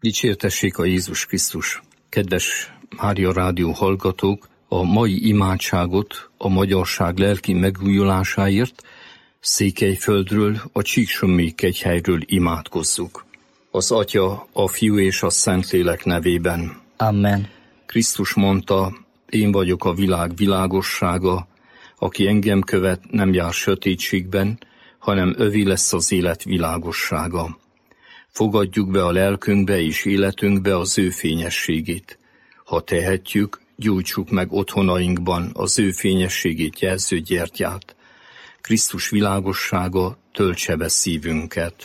Dicsértessék a Jézus Krisztus! Kedves Mária Rádió hallgatók, a mai imádságot a magyarság lelki megújulásáért Székelyföldről, a Csíksommi kegyhelyről imádkozzuk. Az Atya, a Fiú és a Szentlélek nevében. Amen. Krisztus mondta, én vagyok a világ világossága, aki engem követ, nem jár sötétségben, hanem övé lesz az élet világossága. Fogadjuk be a lelkünkbe és életünkbe az ő fényességét. Ha tehetjük, gyújtsuk meg otthonainkban az ő fényességét jelző gyertyát. Krisztus világossága töltse be szívünket.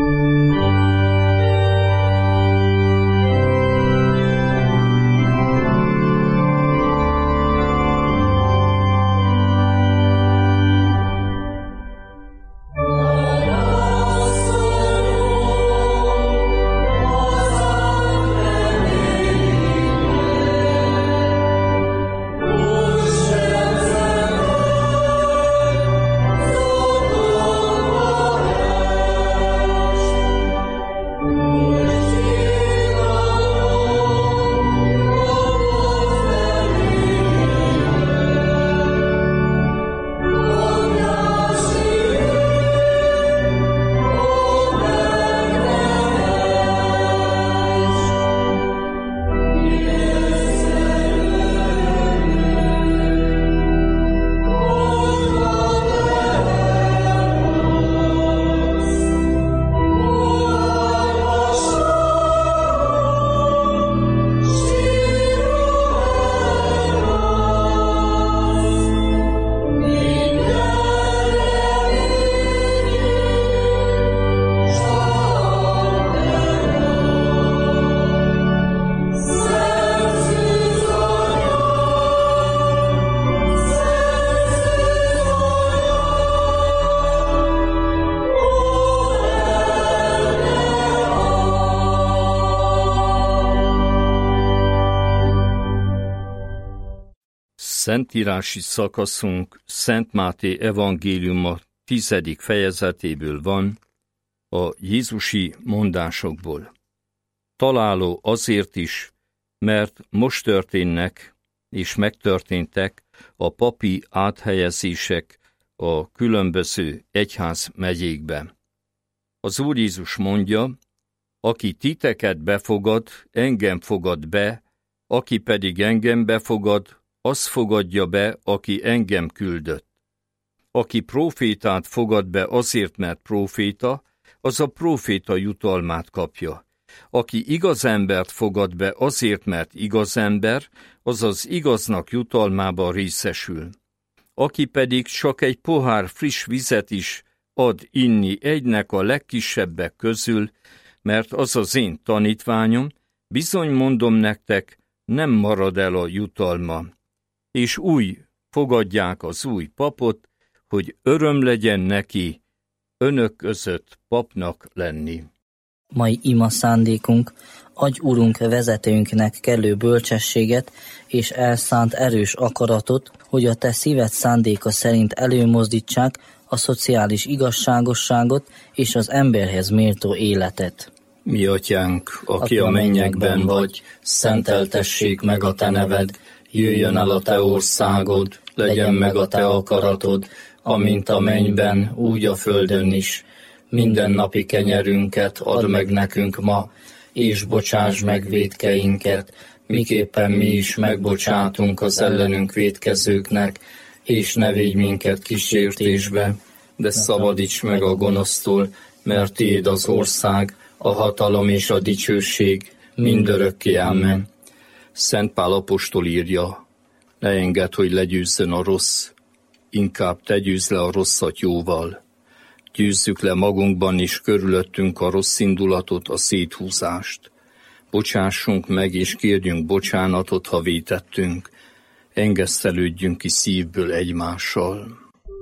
Szentírási szakaszunk Szent Máté evangéliuma 10. fejezetéből van, a jézusi mondásokból. Találó azért is, mert most történnek és megtörténtek a papi áthelyezések a különböző egyházmegyékbe. Az Úr Jézus mondja, aki titeket befogad, engem fogad be, aki pedig engem befogad, az fogadja be, aki engem küldött. Aki prófétát fogad be azért, mert próféta, az a próféta jutalmát kapja. Aki igaz embert fogad be azért, mert igaz ember, az az igaznak jutalmába részesül. Aki pedig csak egy pohár friss vizet is ad inni egynek a legkisebbek közül, mert az az én tanítványom, bizony mondom nektek, nem marad el a jutalma. És fogadják az új papot, hogy öröm legyen neki önök között papnak lenni. Mai ima szándékunk, adj Urunk vezetőnknek kellő bölcsességet és elszánt erős akaratot, hogy a te szíved szándéka szerint előmozdítsák a szociális igazságosságot és az emberhez méltó életet. Mi atyánk, aki a mennyekben vagy, szenteltessék meg a te neved, jöjjön el a te országod, legyen meg a te akaratod, amint a mennyben, úgy a földön is. Mindennapi kenyerünket add meg nekünk ma, és bocsáss meg vétkeinket, miképpen mi is megbocsátunk az ellenünk vétkezőknek, és ne védj minket kísértésbe, de szabadíts meg a gonosztól, mert tiéd az ország, a hatalom és a dicsőség mindörökké. Amen. Szent Pál apostol írja, ne engedd, hogy legyőzzön a rossz, inkább te győzz le a rosszat jóval. Győzzük le magunkban is körülöttünk a rossz indulatot, a széthúzást. Bocsássunk meg és kérjünk bocsánatot, ha vétettünk. Engesztelődjünk ki szívből egymással.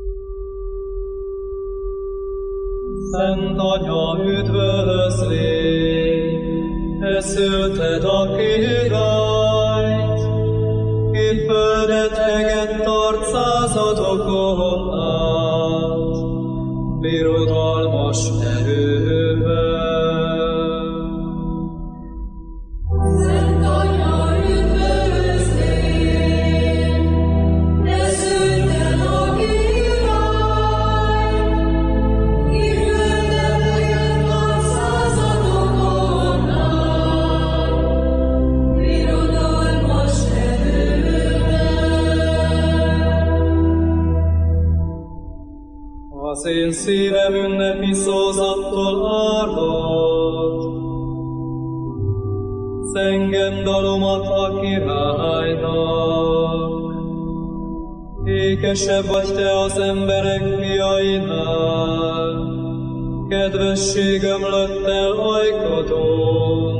Szent Anya, üdvözlégy, te szülted a királyt, ki földet hegett arcázadokon át, birodalmas erővel. Az én szívem ünnepi szózattól árvad, zengem dalomat a királynak. Ékesebb vagy te az emberek fiainál, kedvesség ömlött el ajkadon.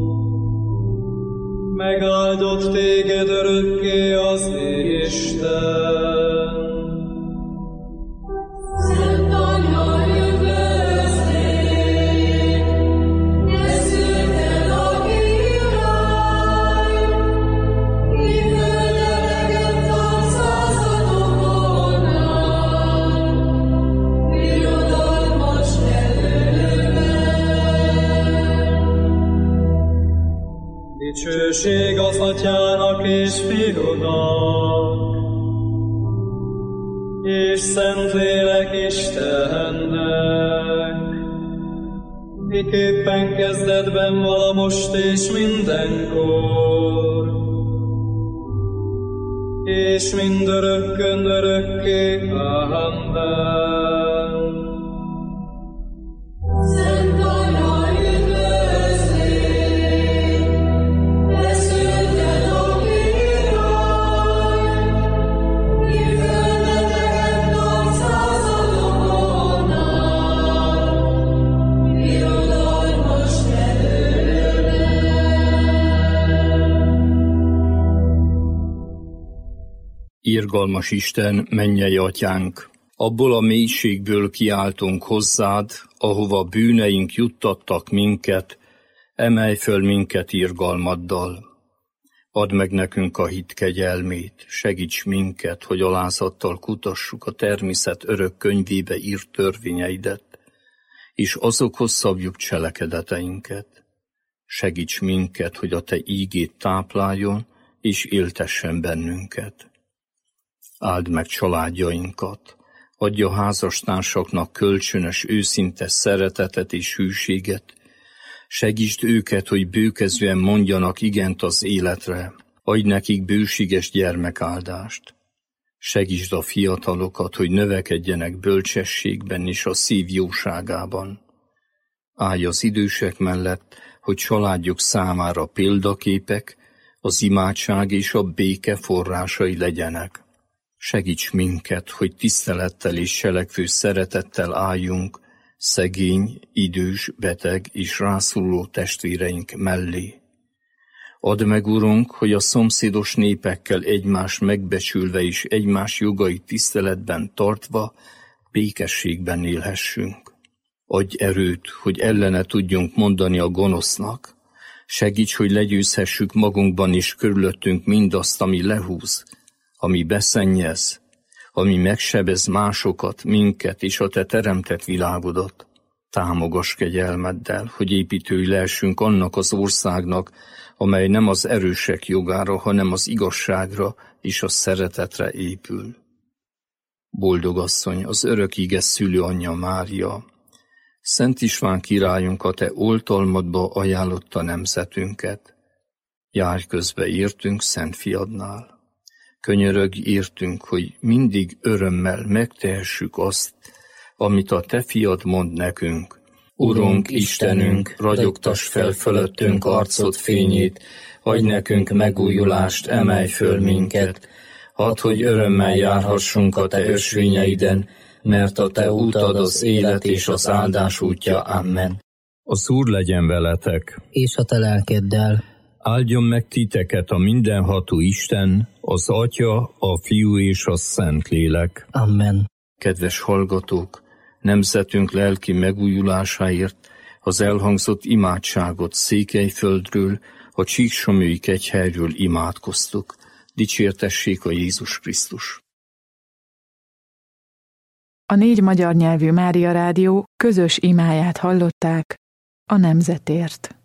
Megáldott téged örökké az Isten. Szent Anya, üdvözlégy, eszülted a király, ki földeleget századokonnál, birodalmas nevővel. Dicsőség az Atyának és Fiúnak, és Szentlélek Istennek, miképpen kezdetben vala most és mindenkor, és mindörökkön örökké. Amen. Szent Anya, üdvözlégy, eszülted a király, ki földeteket tart századokonnál, birodalmas nevővel. Irgalmas Isten, mennyei Atyánk, abból a mélységből kiáltunk hozzád, ahova bűneink juttattak minket, emelj föl minket irgalmaddal. Add meg nekünk a hit kegyelmét, segíts minket, hogy alázattal kutassuk a természet örök könyvébe írt törvényeidet, és azokhoz szabjuk cselekedeteinket. Segíts minket, hogy a te ígét tápláljon, és éltessen bennünket. Áld meg családjainkat, adj a házastársaknak kölcsönös, őszinte szeretetet és hűséget, segítsd őket, hogy bőkezően mondjanak igent az életre, adj nekik bőséges gyermekáldást. Segítsd a fiatalokat, hogy növekedjenek bölcsességben és a szív jóságában. Állj az idősek mellett, hogy családjuk számára példaképek, az imádság és a béke forrásai legyenek. Segíts minket, hogy tisztelettel és selekvő szeretettel álljunk szegény, idős, beteg és rászoruló testvéreink mellé. Add meg, Urunk, hogy a szomszédos népekkel egymást megbecsülve és egymás jogait tiszteletben tartva békességben élhessünk. Adj erőt, hogy ellene tudjunk mondani a gonosznak. Segíts, hogy legyőzhessük magunkban és körülöttünk mindazt, ami lehúz, ami beszennyez, ami megsebez másokat, minket és a te teremtett világodat. Támogass kegyelmeddel, hogy építői lehessünk annak az országnak, amely nem az erősek jogára, hanem az igazságra és a szeretetre épül. Boldog asszony, az örök ige szülőanyja Mária, Szent István királyunk a te oltalmadba ajánlotta nemzetünket. Járj közbe értünk Szent Fiadnál. Könyörögj értünk, hogy mindig örömmel megtehessük azt, amit a te fiad mond nekünk. Urunk, Istenünk, ragyogtass fel fölöttünk arcod fényét, adj nekünk megújulást, emelj föl minket. Hadd, hogy örömmel járhassunk a te ösvényeiden, mert a te útad az élet és az áldás útja. Amen. Az Úr legyen veletek. És a te lelkeddel. Áldjon meg titeket a mindenható Isten, az Atya, a Fiú és a Szentlélek. Amen. Kedves hallgatók, nemzetünk lelki megújulásáért az elhangzott imádságot Székelyföldről, a Csíksomlyói kegyhelyről imádkoztuk. Dicsértessék a Jézus Krisztus! A 4 magyar nyelvű Mária Rádió közös imáját hallották a nemzetért.